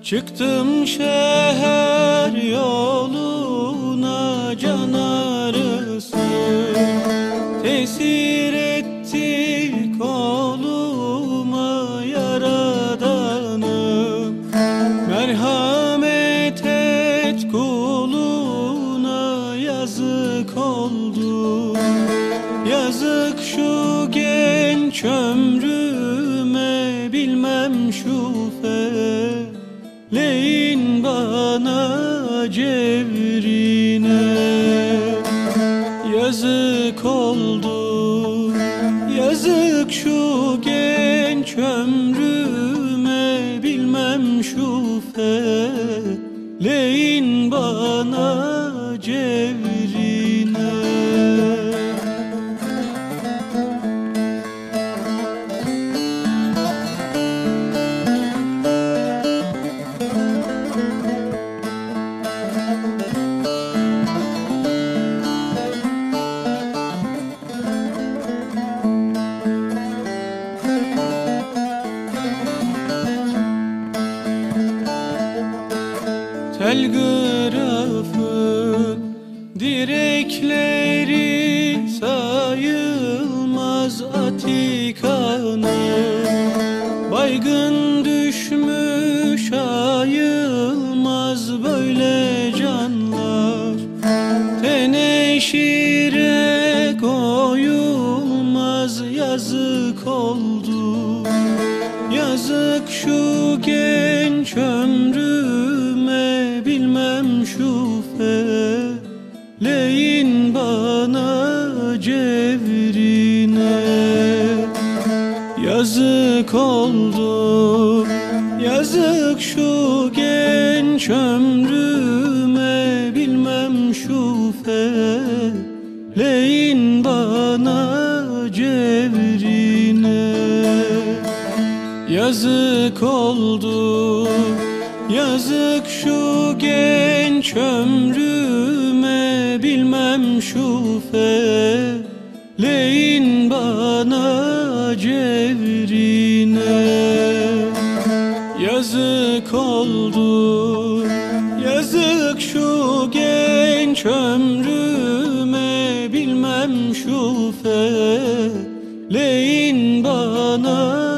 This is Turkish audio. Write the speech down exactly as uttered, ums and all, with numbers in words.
Çıktım şehir yoluna can ağrısı, tesir etti koluma yaradanım. Merhamet et kuluna, yazık oldu. Yazık şu genç ömrüme, bilmem şu feleğin bana cevrine. Yazık oldu, yazık şu genç ömrüme, bilmem şu feleğin bana cevrine. Telgrafın direkleri sayılmaz atikanın, baygın düşmüş ayılmaz böyle canlar. Teneşire koyulmaz, yazık oldu. Yazık şu genç ömrüme, bilmem şu feleğin bana cevrine. Yazık oldu, yazık şu genç ömrüme, bilmem şu feleğin bana cevrine. Yazık oldu, yazık şu genç ömrüme, bilmem şu feleğin bana cevrine. Yazık oldu, yazık şu genç ömrüme, bilmem şu feleğin bana